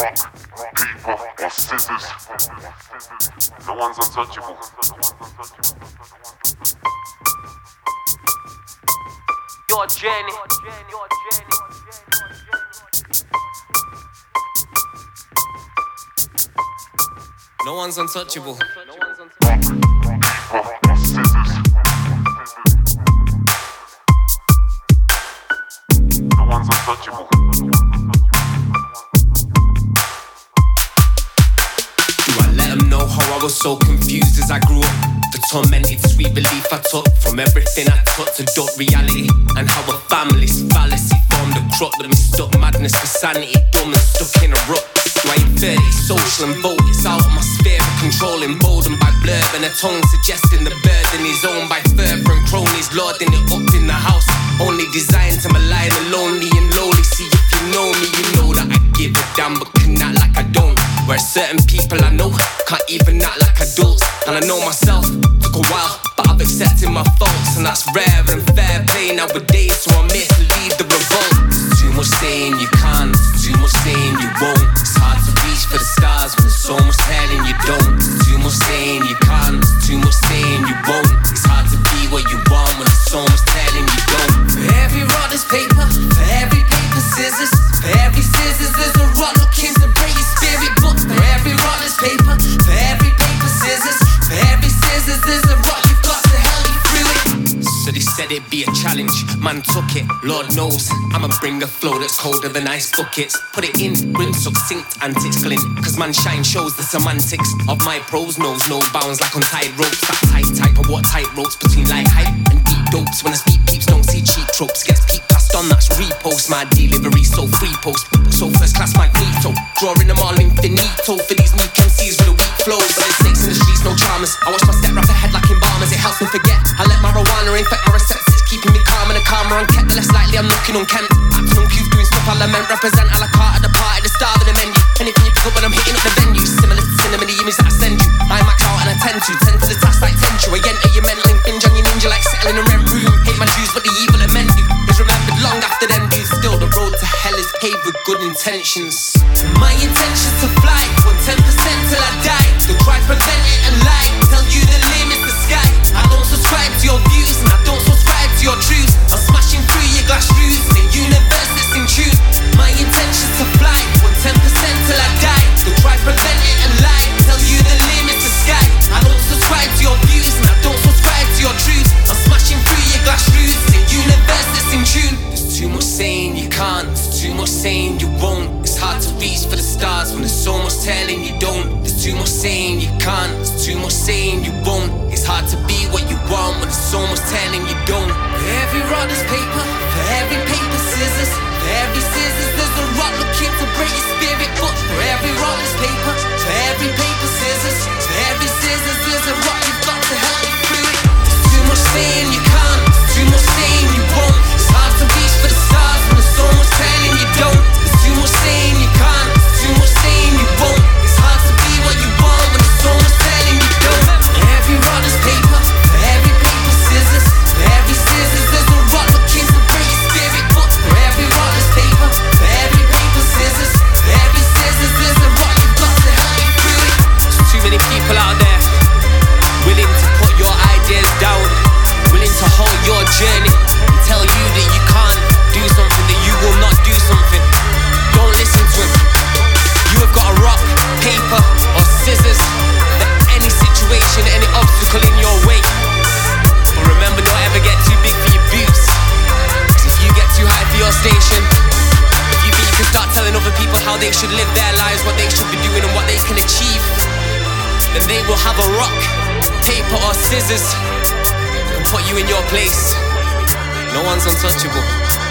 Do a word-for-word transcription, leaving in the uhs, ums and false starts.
paper or scissors. No one's untouchable. Your journey. No one's untouchable. Paper or scissors. No one's untouchable. Know how I was so confused as I grew up. The tormented sweet relief I took from everything I took to duck reality. And how a family's fallacy formed a crook that mistook madness for sanity. Dumb and stuck in a rut. So I ain't thirty, social and vote. It's out of my sphere of control, emboldened by blurb and a tongue suggesting the burden is owned by fervor and cronies, lording it up in the house. Only designed to malign the lonely and lowly. See, if you know me, you know that I give a damn, but can act like I don't. Where certain people I know can't even act like adults. And I know myself, took a while, but I've accepted my faults. And that's rare and fair play nowadays, so I'm here to lead the revolt. There's too much saying you can't, there's too much saying you won't. It's hard to reach for the stars when there's so much telling you don't. There's too much saying you can't, there's too much saying you won't. It's hard to be what you want when there's so much telling you don't. For every rod there's paper, for every paper scissors. For every scissors there's a rod looking to break your spirit. But for every rod there's paper, for every paper scissors. For every scissors there's a rod, you've got to help you through it. So they said it'd be a challenge, man took it. Lord knows, I'ma bring a flow that's colder than ice buckets. Put it in, grin succinct, antics glint. Cause man shine shows the semantics of my prose knows no bounds like untied ropes. That tight type of what tight ropes between like hype and deep dopes. When I speak peeps don't see cheap tropes. Gets peep passed on, that's repost. My delivery so free post, so first class magneto. Drawing them all infinito for these new M Cs with a weak flow. But there's snakes in the streets, no charmers. I watch my step wrap ahead like embalmers. It helps me forget, I let marijuana infect my receptors, keeping me calm and a calmer and kept. The less likely I'm looking unkempt, acting uncouth, doing stuff I lament. Represent a la carte at the party, the star of the menu. Anything you pick up when I'm hitting up the venue. Similar to cinema, the image that I send you. I max out and I tend to Tend to the task like tenture. I enter your mental and binge on your ninja like settling a rent room. Hate my Jews, but the evil it meant you is remembered long after them dudes. Still the road to hell is paved with good intentions. My intentions to fly, one ten percent till I die. The cry prevent it and lie, tell you the limit's the sky. I don't subscribe to your views and I don't subscribe to your truths. I'm smashing through your glass roofs, the universe that's in tune. My intentions to fly, one ten percent till I die. The cry prevent it and lie, tell you the limit's the sky. I don't subscribe to your views and I don't subscribe to your truths. I'm smashing through your glass roofs, the universe that's in tune. There's too much saying you can't, there's too much saying you won't. It's hard to reach for the stars when there's so much telling you don't. There's too much saying you can't, there's too much saying you won't. It's hard to be what you want when there's so much telling you don't. For every rod is paper, for every paper scissors. For every scissors there's a rod looking to break your spirit. But for every rod is paper, for every paper scissors. For every scissors there's a rod, you've got to help you through it. There's too much saying you can't, there's too much saying you won't. It's hard to reach for the stars when there's so much telling you don't. There's too much saying you can't, there's too much saying you won't. It's hard to be what you want when there's so much telling you don't. For every rod is paper, for every paper scissors. For every scissors there's a rod looking to break your spirit. But for every rod is paper, for every paper scissors. For every scissors there's a rod, you've got to help you through it. There's too many people out there willing to put your ideas down, willing to hold your journey and tell you that you can't do something, that you will not do something. Don't listen to him. You have got a rock, paper or scissors for any situation, any obstacle in your way. But remember, don't ever get too big for your boots. Cause if you get too high for your station, if you think you can start telling other people how they should live their lives, what they should be doing and what they can achieve, then they will have a rock, paper or scissors and put you in your place. No one's untouchable.